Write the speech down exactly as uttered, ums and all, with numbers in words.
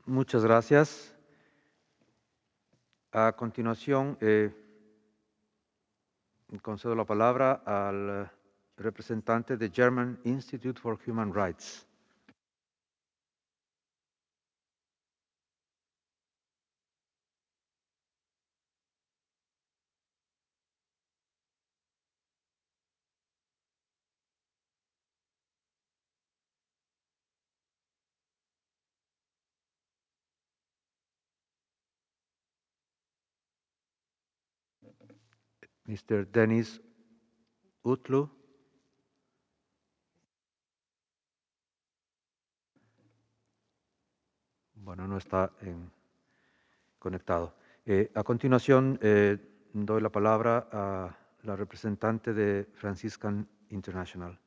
Muchas gracias. A continuación, eh, concedo la palabra al representante de German Institute for Human Rights. mister Dennis Utlu. Bueno, no está en- conectado. Eh, a continuación, eh, doy la palabra a la representante de Franciscan International.